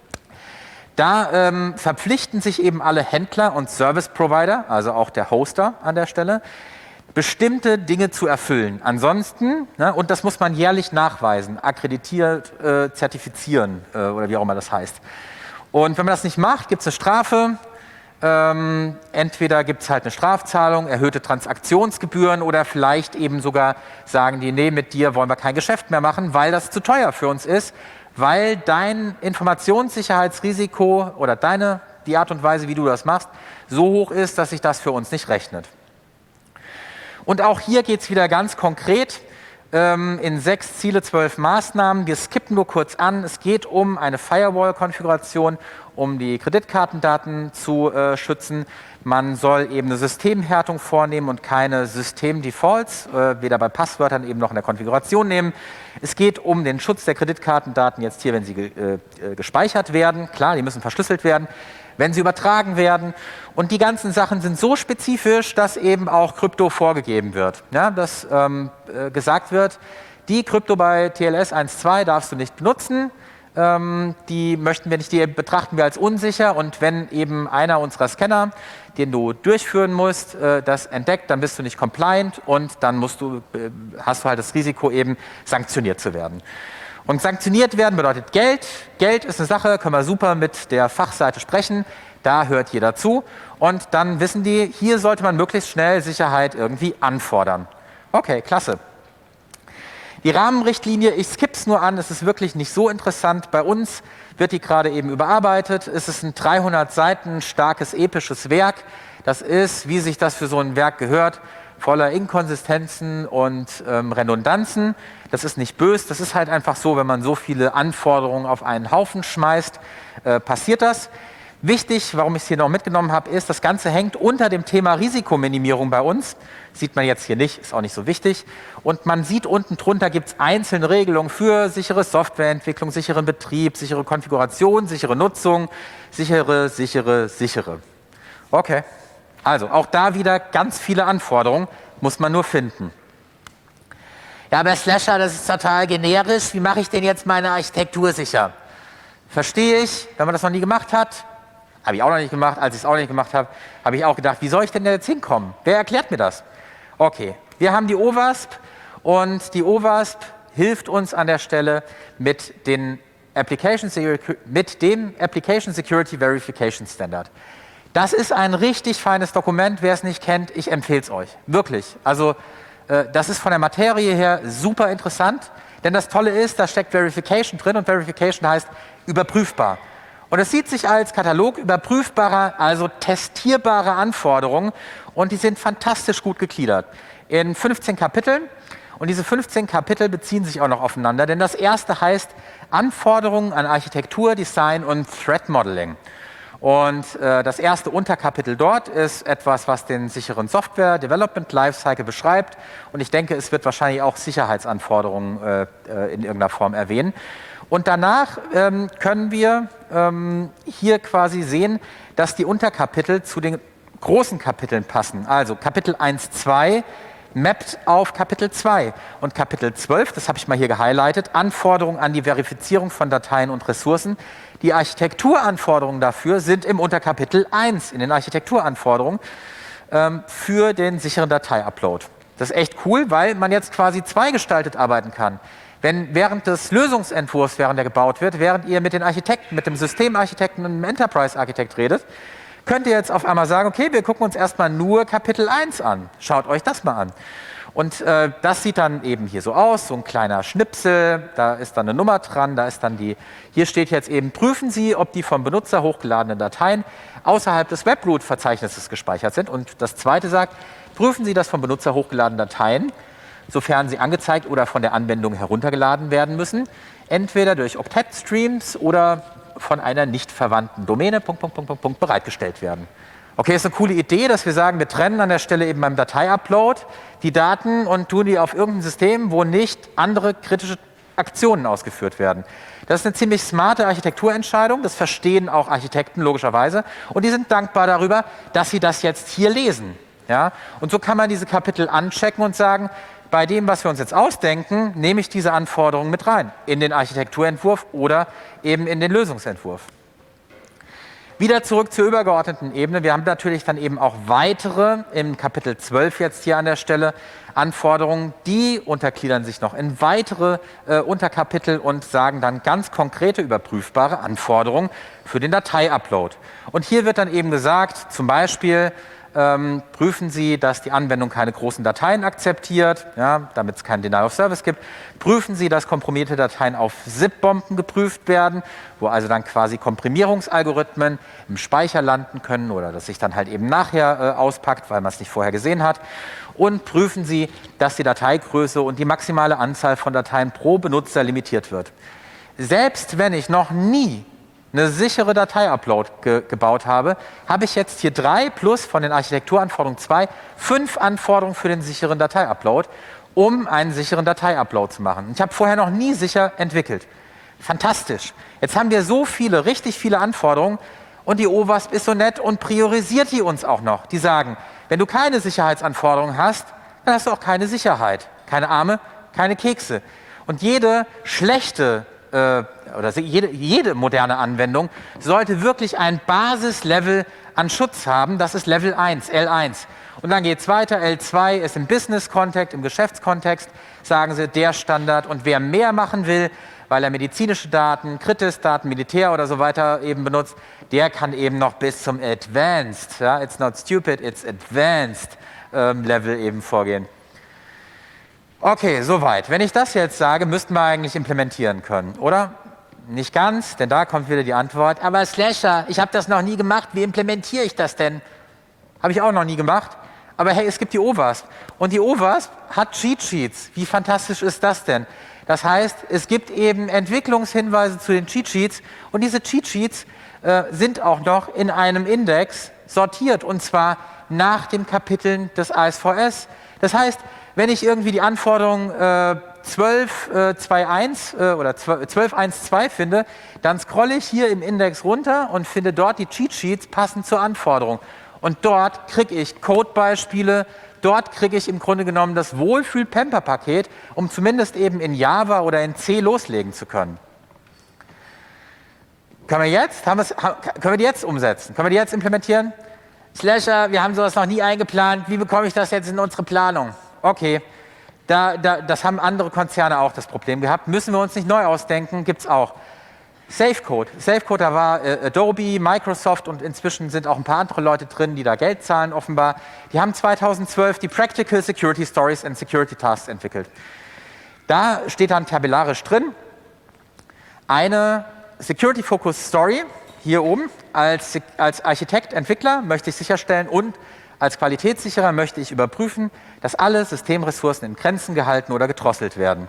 da ähm, verpflichten sich eben alle Händler und Service Provider, also auch der Hoster an der Stelle, bestimmte Dinge zu erfüllen. Ansonsten, ne, und das muss man jährlich nachweisen, akkreditiert, äh, zertifizieren äh, oder wie auch immer das heißt. Und wenn man das nicht macht, gibt es eine Strafe. Ähm, entweder gibt es halt eine Strafzahlung, erhöhte Transaktionsgebühren oder vielleicht eben sogar sagen die, nee, mit dir wollen wir kein Geschäft mehr machen, weil das zu teuer für uns ist, weil dein Informationssicherheitsrisiko oder deine, die Art und Weise, wie du das machst, so hoch ist, dass sich das für uns nicht rechnet. Und auch hier geht es wieder ganz konkret ähm, in sechs Ziele, zwölf Maßnahmen. Wir skippen nur kurz an. Es geht um eine Firewall-Konfiguration, um die Kreditkartendaten zu äh, schützen. Man soll eben eine Systemhärtung vornehmen und keine System-Defaults, äh, weder bei Passwörtern eben noch in der Konfiguration nehmen. Es geht um den Schutz der Kreditkartendaten jetzt hier, wenn sie ge äh, gespeichert werden. Klar, die müssen verschlüsselt werden, wenn sie übertragen werden. Und die ganzen Sachen sind so spezifisch, dass eben auch Krypto vorgegeben wird. Ja, dass ähm, äh, gesagt wird, die Krypto bei T L S eins Punkt zwei darfst du nicht benutzen, ähm, die möchten wir nicht, die betrachten wir als unsicher. Und wenn eben einer unserer Scanner, den du durchführen musst, äh, das entdeckt, dann bist du nicht compliant und dann musst du, äh, hast du halt das Risiko, eben sanktioniert zu werden. Und sanktioniert werden bedeutet Geld. Geld ist eine Sache, können wir super mit der Fachseite sprechen. Da hört jeder zu. Und dann wissen die, hier sollte man möglichst schnell Sicherheit irgendwie anfordern. Okay, klasse. Die Rahmenrichtlinie, ich skippe es nur an, es ist wirklich nicht so interessant. Bei uns wird die gerade eben überarbeitet. Es ist ein dreihundert Seiten starkes, episches Werk. Das ist, wie sich das für so ein Werk gehört, voller Inkonsistenzen und ähm, Redundanzen. Das ist nicht böse, das ist halt einfach so, wenn man so viele Anforderungen auf einen Haufen schmeißt, äh, passiert das. Wichtig, warum ich es hier noch mitgenommen habe, ist, das Ganze hängt unter dem Thema Risikominimierung bei uns. Sieht man jetzt hier nicht, ist auch nicht so wichtig. Und man sieht unten drunter gibt es einzelne Regelungen für sichere Softwareentwicklung, sicheren Betrieb, sichere Konfiguration, sichere Nutzung, sichere, sichere, sichere. Okay, also auch da wieder ganz viele Anforderungen, muss man nur finden. Ja, aber Slasher, das ist total generisch. Wie mache ich denn jetzt meine Architektur sicher? Verstehe ich, wenn man das noch nie gemacht hat. Habe ich auch noch nicht gemacht. Als ich es auch nicht gemacht habe, habe ich auch gedacht, wie soll ich denn jetzt hinkommen? Wer erklärt mir das? Okay, wir haben die O W A S P und die O W A S P hilft uns an der Stelle mit, den Application mit dem Application Security Verification Standard. Das ist ein richtig feines Dokument. Wer es nicht kennt, ich empfehle es euch. Wirklich. Also äh, das ist von der Materie her super interessant. Denn das Tolle ist, da steckt Verification drin und Verification heißt überprüfbar. Und es sieht sich als Katalog überprüfbarer, also testierbarer Anforderungen und die sind fantastisch gut gegliedert. In fünfzehn Kapiteln und diese fünfzehn Kapitel beziehen sich auch noch aufeinander, denn das erste heißt Anforderungen an Architektur, Design und Threat Modeling. Und äh, das erste Unterkapitel dort ist etwas, was den sicheren Software Development Lifecycle beschreibt und ich denke, es wird wahrscheinlich auch Sicherheitsanforderungen äh, in irgendeiner Form erwähnen. Und danach ähm, können wir ähm, hier quasi sehen, dass die Unterkapitel zu den großen Kapiteln passen. Also Kapitel eins, zwei mappt auf Kapitel zwei und Kapitel zwölf, das habe ich mal hier gehighlightet, Anforderungen an die Verifizierung von Dateien und Ressourcen. Die Architekturanforderungen dafür sind im Unterkapitel eins in den Architekturanforderungen ähm, für den sicheren Dateiupload. Das ist echt cool, weil man jetzt quasi zweigestaltet arbeiten kann. Wenn während des Lösungsentwurfs, während der gebaut wird, während ihr mit den Architekten, mit dem Systemarchitekten und dem Enterprise-Architekt redet, könnt ihr jetzt auf einmal sagen, okay, wir gucken uns erstmal nur Kapitel eins an. Schaut euch das mal an. Und äh, das sieht dann eben hier so aus, so ein kleiner Schnipsel, da ist dann eine Nummer dran, da ist dann die, hier steht jetzt eben, prüfen Sie, ob die vom Benutzer hochgeladenen Dateien außerhalb des Webroot-Verzeichnisses gespeichert sind. Und das zweite sagt, prüfen Sie, dass vom Benutzer hochgeladene Dateien, sofern sie angezeigt oder von der Anwendung heruntergeladen werden müssen, entweder durch Octet-Streams oder von einer nicht verwandten Domäne Punkt, Punkt, Punkt, Punkt, Punkt, bereitgestellt werden. Okay, ist eine coole Idee, dass wir sagen, wir trennen an der Stelle eben beim Dateiupload die Daten und tun die auf irgendein System, wo nicht andere kritische Aktionen ausgeführt werden. Das ist eine ziemlich smarte Architekturentscheidung, das verstehen auch Architekten logischerweise und die sind dankbar darüber, dass sie das jetzt hier lesen. Ja? Und so kann man diese Kapitel anchecken und sagen, bei dem, was wir uns jetzt ausdenken, nehme ich diese Anforderungen mit rein in den Architekturentwurf oder eben in den Lösungsentwurf. Wieder zurück zur übergeordneten Ebene. Wir haben natürlich dann eben auch weitere, im Kapitel zwölf jetzt hier an der Stelle, Anforderungen, die untergliedern sich noch in weitere äh, Unterkapitel und sagen dann ganz konkrete überprüfbare Anforderungen für den Dateiupload. Und hier wird dann eben gesagt, zum Beispiel, Ähm, prüfen Sie, dass die Anwendung keine großen Dateien akzeptiert, ja, damit es kein Denial of Service gibt. Prüfen Sie, dass komprimierte Dateien auf ZIP-Bomben geprüft werden, wo also dann quasi Komprimierungsalgorithmen im Speicher landen können oder das sich dann halt eben nachher äh, auspackt, weil man es nicht vorher gesehen hat. Und prüfen Sie, dass die Dateigröße und die maximale Anzahl von Dateien pro Benutzer limitiert wird. Selbst wenn ich noch nie eine sichere Dateiupload ge gebaut habe, habe ich jetzt hier drei plus von den Architekturanforderungen zwei, fünf Anforderungen für den sicheren Dateiupload, um einen sicheren Dateiupload zu machen. Ich habe vorher noch nie sicher entwickelt. Fantastisch. Jetzt haben wir so viele, richtig viele Anforderungen und die O W A S P ist so nett und priorisiert die uns auch noch. Die sagen, wenn du keine Sicherheitsanforderungen hast, dann hast du auch keine Sicherheit. Keine Arme, keine Kekse. Und jede schlechte äh, oder jede, jede moderne Anwendung sollte wirklich ein Basislevel an Schutz haben. Das ist Level eins, L eins. Und dann geht es weiter. L zwei ist im Business-Kontext, im Geschäftskontext, sagen sie, der Standard. Und wer mehr machen will, weil er medizinische Daten, Kritis-Daten, Militär oder so weiter eben benutzt, der kann eben noch bis zum Advanced, ja, it's not stupid, it's Advanced ähm, Level eben vorgehen. Okay, soweit. Wenn ich das jetzt sage, müssten wir eigentlich implementieren können, oder? Nicht ganz, denn da kommt wieder die Antwort. Aber Slasher, ich habe das noch nie gemacht, wie implementiere ich das denn? Habe ich auch noch nie gemacht. Aber hey, es gibt die O WASP. Und die O WASP hat Cheat Sheets. Wie fantastisch ist das denn? Das heißt, es gibt eben Entwicklungshinweise zu den Cheat Sheets. Und diese Cheat Sheets äh, sind auch noch in einem Index sortiert. Und zwar nach den Kapiteln des I S V S. Das heißt, wenn ich irgendwie die Anforderung äh, zwölf Punkt zwei Punkt eins äh, oder zwölf Punkt eins Punkt zwei finde, dann scrolle ich hier im Index runter und finde dort die Cheat Sheets passend zur Anforderung. Und dort kriege ich Codebeispiele, dort kriege ich im Grunde genommen das Wohlfühl-Pamper-Paket, um zumindest eben in Java oder in C loslegen zu können. Können wir jetzt, haben können wir die jetzt umsetzen? Können wir die jetzt implementieren? Slasher, wir haben sowas noch nie eingeplant. Wie bekomme ich das jetzt in unsere Planung? Okay, da, da, das haben andere Konzerne auch das Problem gehabt. Müssen wir uns nicht neu ausdenken, gibt es auch. Safecode. Safecode, da war äh, Adobe, Microsoft und inzwischen sind auch ein paar andere Leute drin, die da Geld zahlen offenbar. Die haben zweitausendzwölf die Practical Security Stories and Security Tasks entwickelt. Da steht dann tabellarisch drin, eine Security-Focused Story, hier oben, als, als Architekt, Entwickler möchte ich sicherstellen und als Qualitätssicherer möchte ich überprüfen, dass alle Systemressourcen in Grenzen gehalten oder gedrosselt werden.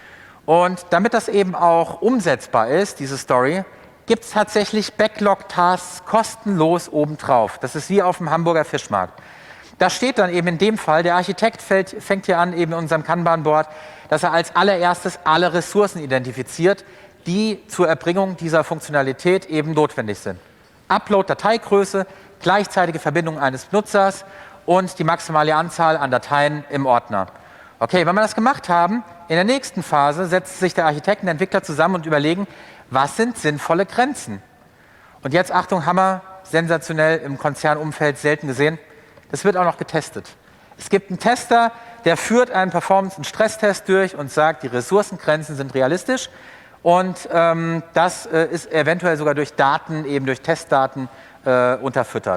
Und damit das eben auch umsetzbar ist, diese Story, gibt es tatsächlich Backlog-Tasks kostenlos obendrauf. Das ist wie auf dem Hamburger Fischmarkt. Da steht dann eben in dem Fall, der Architekt fällt, fängt hier an, eben in unserem Kanban-Board, dass er als allererstes alle Ressourcen identifiziert, die zur Erbringung dieser Funktionalität eben notwendig sind. Upload, Dateigröße, gleichzeitige Verbindung eines Nutzers und die maximale Anzahl an Dateien im Ordner. Okay, wenn wir das gemacht haben, in der nächsten Phase setzt sich der Architekt und der Entwickler zusammen und überlegen, was sind sinnvolle Grenzen? Und jetzt, Achtung, Hammer, sensationell im Konzernumfeld selten gesehen, das wird auch noch getestet. Es gibt einen Tester, der führt einen Performance- und Stresstest durch und sagt, die Ressourcengrenzen sind realistisch und ähm, das äh, ist eventuell sogar durch Daten, eben durch Testdaten äh, unterfüttert.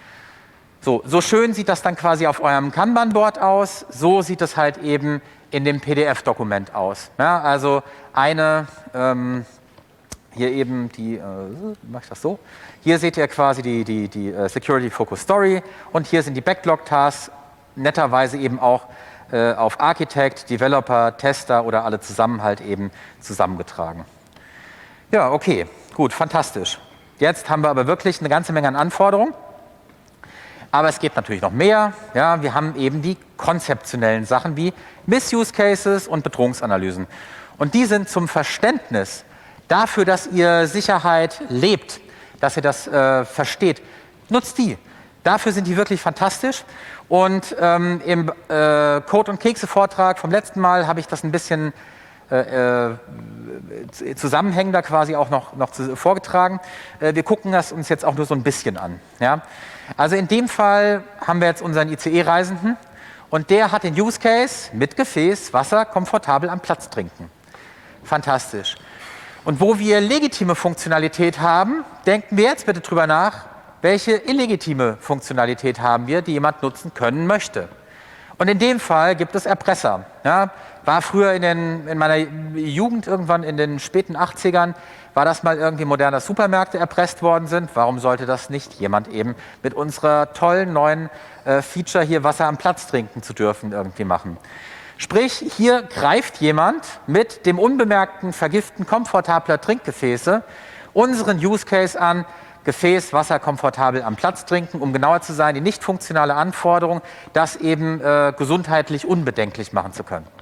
So, so schön sieht das dann quasi auf eurem Kanban-Board aus, so sieht es halt eben in dem P D F-Dokument aus. Ja, also eine, ähm, hier eben die, äh, mache ich das so, hier seht ihr quasi die, die, die uh, Security Focus Story und hier sind die Backlog-Tasks, netterweise eben auch äh, auf Architect, Developer, Tester oder alle zusammen halt eben zusammengetragen. Ja, okay, gut, fantastisch. Jetzt haben wir aber wirklich eine ganze Menge an Anforderungen. Aber es gibt natürlich noch mehr. Ja, wir haben eben die konzeptionellen Sachen wie Misuse Cases und Bedrohungsanalysen. Und die sind zum Verständnis dafür, dass ihr Sicherheit lebt, dass ihr das äh, versteht. Nutzt die. Dafür sind die wirklich fantastisch. Und ähm, im äh, Code- und Kekse-Vortrag vom letzten Mal habe ich das ein bisschen äh, zusammenhängender quasi auch noch, noch zu, vorgetragen. Äh, wir gucken das uns jetzt auch nur so ein bisschen an. Ja? Also in dem Fall haben wir jetzt unseren I C E-Reisenden und der hat den Use Case mit Gefäß Wasser komfortabel am Platz trinken. Fantastisch. Und wo wir legitime Funktionalität haben, denken wir jetzt bitte drüber nach, welche illegitime Funktionalität haben wir, die jemand nutzen können möchte. Und in dem Fall gibt es Erpresser. Ja, war früher in, den, in meiner Jugend, irgendwann in den späten achtzigern, war das mal irgendwie modern, dass Supermärkte erpresst worden sind. Warum sollte das nicht jemand eben mit unserer tollen neuen äh, Feature hier Wasser am Platz trinken zu dürfen irgendwie machen? Sprich, hier greift jemand mit dem unbemerkten Vergiften komfortabler Trinkgefäße unseren Use Case an, Gefäß, Wasser komfortabel am Platz trinken, um genauer zu sein, die nicht funktionale Anforderung, das eben äh, gesundheitlich unbedenklich machen zu können.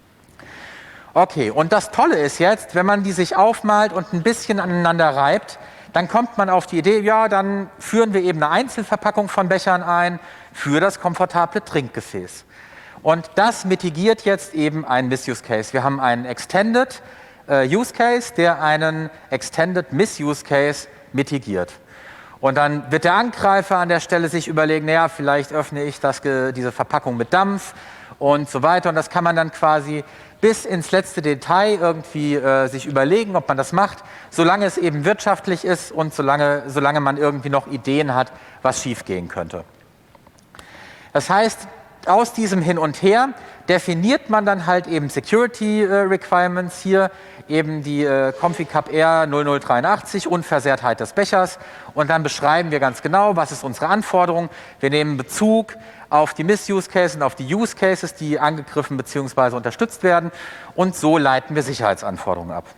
Okay, und das Tolle ist jetzt, wenn man die sich aufmalt und ein bisschen aneinander reibt, dann kommt man auf die Idee, ja, dann führen wir eben eine Einzelverpackung von Bechern ein für das komfortable Trinkgefäß. Und das mitigiert jetzt eben einen Misuse Case. Wir haben einen Extended äh, Use Case, der einen Extended Misuse Case mitigiert. Und dann wird der Angreifer an der Stelle sich überlegen, naja, vielleicht öffne ich das, diese Verpackung mit Dampf und so weiter. Und das kann man dann quasi bis ins letzte Detail irgendwie äh, sich überlegen, ob man das macht, solange es eben wirtschaftlich ist und solange, solange man irgendwie noch Ideen hat, was schiefgehen könnte. Das heißt, aus diesem Hin und Her definiert man dann halt eben Security äh, Requirements, hier eben die äh, ConfigCap R null null dreiundachtzig, Unversehrtheit des Bechers, und dann beschreiben wir ganz genau, was ist unsere Anforderung. Wir nehmen Bezug auf die Misuse Cases und auf die Use Cases, die angegriffen bzw. unterstützt werden, und so leiten wir Sicherheitsanforderungen ab.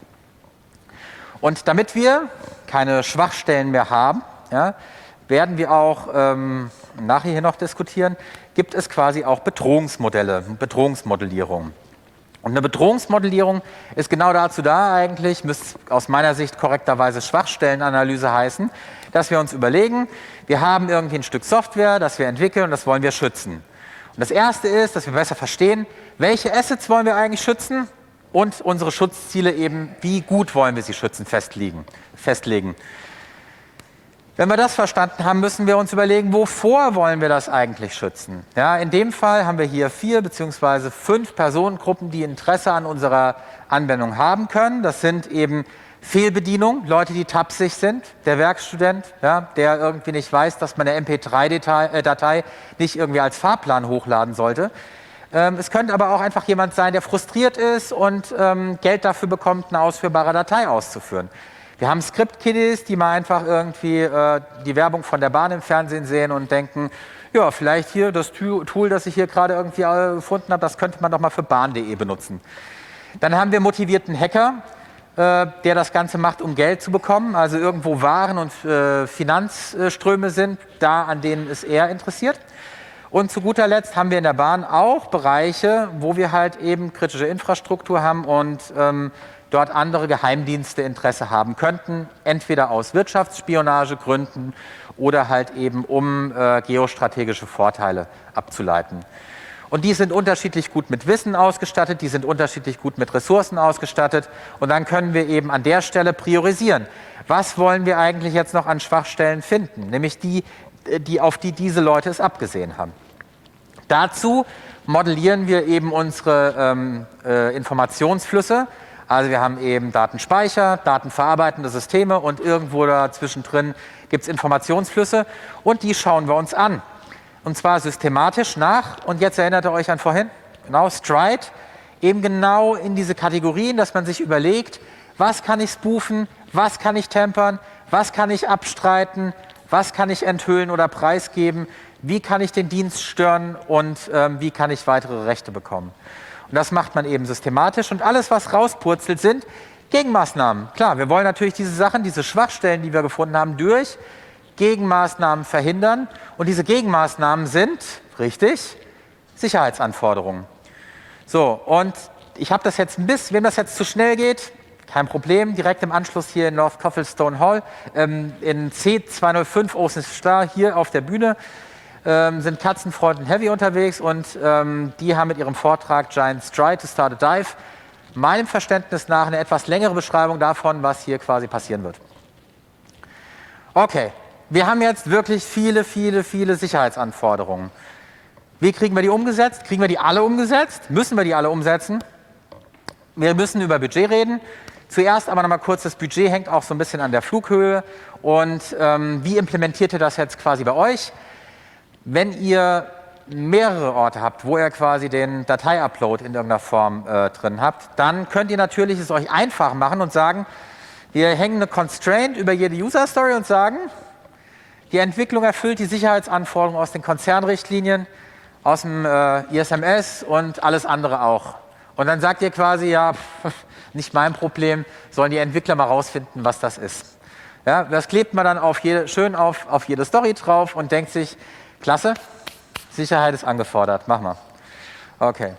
Und damit wir keine Schwachstellen mehr haben, ja, werden wir auch ähm, nachher hier noch diskutieren, gibt es quasi auch Bedrohungsmodelle, Bedrohungsmodellierung. Und eine Bedrohungsmodellierung ist genau dazu da eigentlich, müsste aus meiner Sicht korrekterweise Schwachstellenanalyse heißen, dass wir uns überlegen, wir haben irgendwie ein Stück Software, das wir entwickeln und das wollen wir schützen. Und das Erste ist, dass wir besser verstehen, welche Assets wollen wir eigentlich schützen und unsere Schutzziele eben, wie gut wollen wir sie schützen, festlegen, festlegen. Wenn wir das verstanden haben, müssen wir uns überlegen, wovor wollen wir das eigentlich schützen. Ja, in dem Fall haben wir hier vier bzw. fünf Personengruppen, die Interesse an unserer Anwendung haben können. Das sind eben Fehlbedienung, Leute, die tapsig sind, der Werkstudent, ja, der irgendwie nicht weiß, dass man eine M P drei Datei nicht irgendwie als Fahrplan hochladen sollte. Ähm, es könnte aber auch einfach jemand sein, der frustriert ist und ähm, Geld dafür bekommt, eine ausführbare Datei auszuführen. Wir haben Script-Kiddies, die mal einfach irgendwie äh, die Werbung von der Bahn im Fernsehen sehen und denken, ja, vielleicht hier das Tool, das ich hier gerade irgendwie äh, gefunden habe, das könnte man doch mal für bahn punkt de benutzen. Dann haben wir motivierten Hacker, äh, der das Ganze macht, um Geld zu bekommen, also irgendwo Waren und äh, Finanzströme sind, da an denen es eher interessiert. Und zu guter Letzt haben wir in der Bahn auch Bereiche, wo wir halt eben kritische Infrastruktur haben und ähm, dort andere Geheimdienste Interesse haben könnten, entweder aus Wirtschaftsspionagegründen oder halt eben um äh, geostrategische Vorteile abzuleiten. Und die sind unterschiedlich gut mit Wissen ausgestattet, die sind unterschiedlich gut mit Ressourcen ausgestattet, und dann können wir eben an der Stelle priorisieren. Was wollen wir eigentlich jetzt noch an Schwachstellen finden? Nämlich die, die, auf die diese Leute es abgesehen haben. Dazu modellieren wir eben unsere ähm, äh, Informationsflüsse. Also wir haben eben Datenspeicher, datenverarbeitende Systeme und irgendwo dazwischendrin gibt es Informationsflüsse, und die schauen wir uns an. Und zwar systematisch nach, und jetzt erinnert ihr euch an vorhin, genau, Stride, eben genau in diese Kategorien, dass man sich überlegt, was kann ich spoofen, was kann ich tempern, was kann ich abstreiten, was kann ich enthüllen oder preisgeben, wie kann ich den Dienst stören und ähm, wie kann ich weitere Rechte bekommen. Und das macht man eben systematisch, und alles, was rauspurzelt, sind Gegenmaßnahmen. Klar, wir wollen natürlich diese Sachen, diese Schwachstellen, die wir gefunden haben, durch Gegenmaßnahmen verhindern. Und diese Gegenmaßnahmen sind, richtig, Sicherheitsanforderungen. So, und ich habe das jetzt ein bisschen, wem das jetzt zu schnell geht, kein Problem, direkt im Anschluss hier in North Copplestone Hall, ähm, in C zweihundertfünf Ocean Star, hier auf der Bühne, Ähm, sind Katzenfreund und Heavy unterwegs, und ähm, die haben mit ihrem Vortrag Giant Stride to Start a Dive meinem Verständnis nach eine etwas längere Beschreibung davon, was hier quasi passieren wird. Okay, wir haben jetzt wirklich viele, viele, viele Sicherheitsanforderungen. Wie kriegen wir die umgesetzt? Kriegen wir die alle umgesetzt? Müssen wir die alle umsetzen? Wir müssen über Budget reden. Zuerst aber noch mal kurz, das Budget hängt auch so ein bisschen an der Flughöhe. Und ähm, wie implementiert ihr das jetzt quasi bei euch? Wenn ihr mehrere Orte habt, wo ihr quasi den Datei-Upload in irgendeiner Form äh, drin habt, dann könnt ihr natürlich es euch einfach machen und sagen, wir hängen eine Constraint über jede User-Story und sagen, die Entwicklung erfüllt die Sicherheitsanforderungen aus den Konzernrichtlinien, aus dem äh, I S M S und alles andere auch. Und dann sagt ihr quasi, ja, nicht mein Problem, sollen die Entwickler mal rausfinden, was das ist. Ja, das klebt man dann auf jede, schön auf, auf jede Story drauf und denkt sich, klasse, Sicherheit ist angefordert, mach mal. Okay.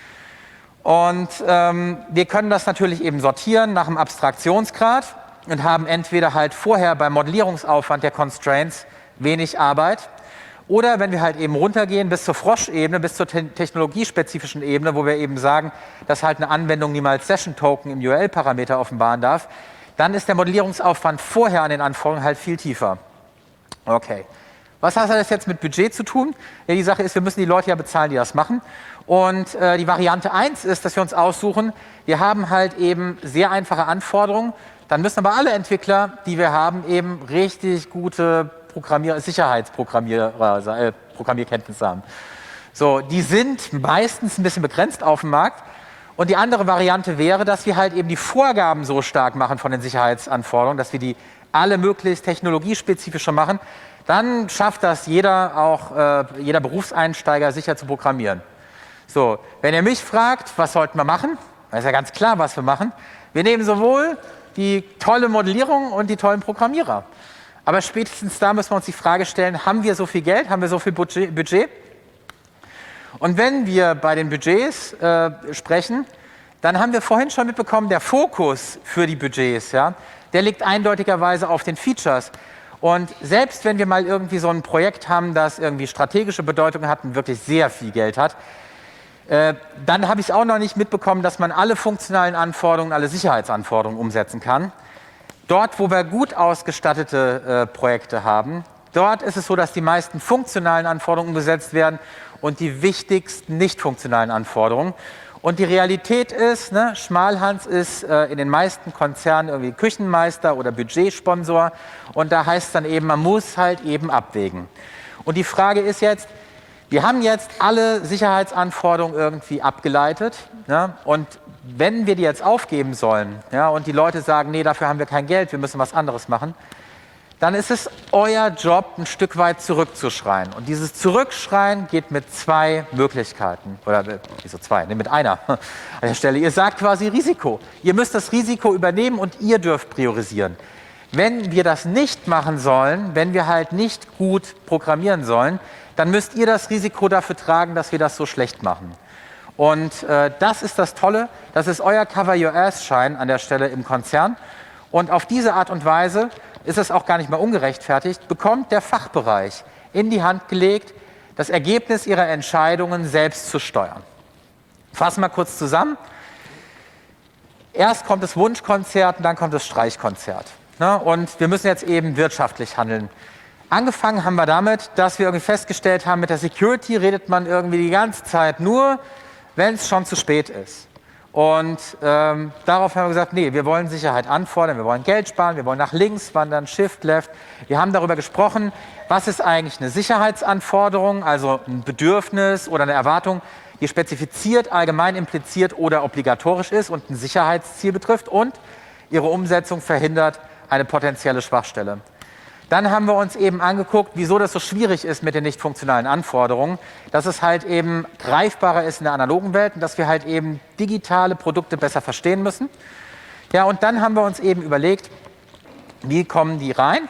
Und ähm, wir können das natürlich eben sortieren nach dem Abstraktionsgrad und haben entweder halt vorher beim Modellierungsaufwand der Constraints wenig Arbeit Oder wenn wir halt eben runtergehen bis zur Frosch-Ebene, bis zur te technologiespezifischen Ebene, wo wir eben sagen, dass halt eine Anwendung niemals Session-Token im U R L-Parameter offenbaren darf, dann ist der Modellierungsaufwand vorher an den Anforderungen halt viel tiefer. Okay. Was hat das jetzt mit Budget zu tun? Ja, die Sache ist, wir müssen die Leute ja bezahlen, die das machen. Und äh, die Variante eins ist, dass wir uns aussuchen, wir haben halt eben sehr einfache Anforderungen, dann müssen aber alle Entwickler, die wir haben, eben richtig gute Programmier Sicherheitsprogrammierer, äh, Programmierkenntnisse haben. So, die sind meistens ein bisschen begrenzt auf dem Markt. Und die andere Variante wäre, dass wir halt eben die Vorgaben so stark machen von den Sicherheitsanforderungen, dass wir die alle möglichst technologiespezifischer machen. Dann schafft das jeder, auch äh, jeder Berufseinsteiger, sicher zu programmieren. So, wenn ihr mich fragt, was sollten wir machen, dann ist ja ganz klar, was wir machen. Wir nehmen sowohl die tolle Modellierung und die tollen Programmierer. Aber spätestens da müssen wir uns die Frage stellen, haben wir so viel Geld, haben wir so viel Budget? Und wenn wir bei den Budgets äh, sprechen, dann haben wir vorhin schon mitbekommen, der Fokus für die Budgets, ja, der liegt eindeutigerweise auf den Features. Und selbst wenn wir mal irgendwie so ein Projekt haben, das irgendwie strategische Bedeutung hat und wirklich sehr viel Geld hat, äh, dann habe ich auch noch nicht mitbekommen, dass man alle funktionalen Anforderungen, alle Sicherheitsanforderungen umsetzen kann. Dort, wo wir gut ausgestattete äh, Projekte haben, dort ist es so, dass die meisten funktionalen Anforderungen umgesetzt werden und die wichtigsten nicht funktionalen Anforderungen. Und die Realität ist, ne, Schmalhans ist äh, in den meisten Konzernen irgendwie Küchenmeister oder Budgetsponsor und da heißt es dann eben, man muss halt eben abwägen. Und die Frage ist jetzt, wir haben jetzt alle Sicherheitsanforderungen irgendwie abgeleitet, ja, und wenn wir die jetzt aufgeben sollen, ja, und die Leute sagen, nee, dafür haben wir kein Geld, wir müssen was anderes machen, dann ist es euer Job, ein Stück weit zurückzuschreien. Und dieses Zurückschreien geht mit zwei Möglichkeiten. Oder wieso zwei? Ne, mit einer an der Stelle. Ihr sagt quasi Risiko. Ihr müsst das Risiko übernehmen und ihr dürft priorisieren. Wenn wir das nicht machen sollen, wenn wir halt nicht gut programmieren sollen, dann müsst ihr das Risiko dafür tragen, dass wir das so schlecht machen. Und äh, das ist das Tolle, das ist euer Cover-Your-Ass-Schein an der Stelle im Konzern. Und auf diese Art und Weise ist es auch gar nicht mehr ungerechtfertigt, bekommt der Fachbereich in die Hand gelegt, das Ergebnis ihrer Entscheidungen selbst zu steuern. Fassen wir kurz zusammen. Erst kommt das Wunschkonzert und dann kommt das Streichkonzert. Ne? Und wir müssen jetzt eben wirtschaftlich handeln. Angefangen haben wir damit, dass wir irgendwie festgestellt haben, mit der Security redet man irgendwie die ganze Zeit nur, wenn es schon zu spät ist. Und ähm, darauf haben wir gesagt, nee, wir wollen Sicherheit anfordern, wir wollen Geld sparen, wir wollen nach links wandern, Shift, Left. Wir haben darüber gesprochen, was ist eigentlich eine Sicherheitsanforderung, also ein Bedürfnis oder eine Erwartung, die spezifiziert, allgemein impliziert oder obligatorisch ist und ein Sicherheitsziel betrifft und ihre Umsetzung verhindert eine potenzielle Schwachstelle. Dann haben wir uns eben angeguckt, wieso das so schwierig ist mit den nicht funktionalen Anforderungen, dass es halt eben greifbarer ist in der analogen Welt und dass wir halt eben digitale Produkte besser verstehen müssen. Ja, und dann haben wir uns eben überlegt, wie kommen die rein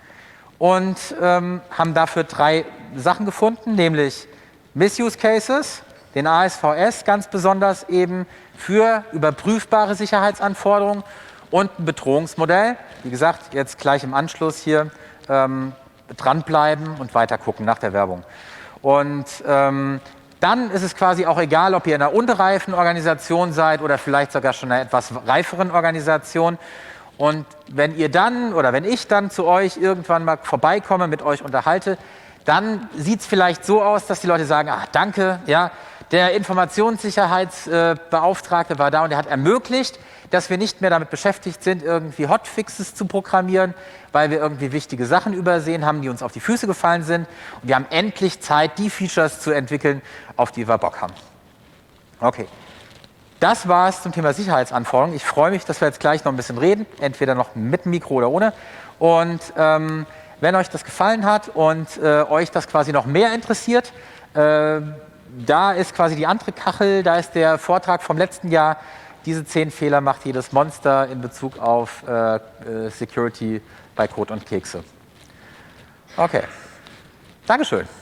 und ähm, haben dafür drei Sachen gefunden, nämlich Misuse Cases, den A S V S ganz besonders eben für überprüfbare Sicherheitsanforderungen und ein Bedrohungsmodell. Wie gesagt, jetzt gleich im Anschluss hier ähm, dranbleiben und weiter gucken nach der Werbung. Und ähm, dann ist es quasi auch egal, ob ihr in einer unterreifen Organisation seid oder vielleicht sogar schon einer etwas reiferen Organisation. Und wenn ihr dann oder wenn ich dann zu euch irgendwann mal vorbeikomme, mit euch unterhalte, dann sieht es vielleicht so aus, dass die Leute sagen, ach danke, ja, der Informationssicherheitsbeauftragte war da und der hat ermöglicht, dass wir nicht mehr damit beschäftigt sind, irgendwie Hotfixes zu programmieren, weil wir irgendwie wichtige Sachen übersehen haben, die uns auf die Füße gefallen sind. Und wir haben endlich Zeit, die Features zu entwickeln, auf die wir Bock haben. Okay, das war es zum Thema Sicherheitsanforderungen. Ich freue mich, dass wir jetzt gleich noch ein bisschen reden, entweder noch mit dem Mikro oder ohne. Und ähm, wenn euch das gefallen hat und äh, euch das quasi noch mehr interessiert, äh, da ist quasi die andere Kachel, da ist der Vortrag vom letzten Jahr. Diese zehn Fehler macht jedes Monster in Bezug auf äh, Security bei Code und Kekse. Okay, Dankeschön.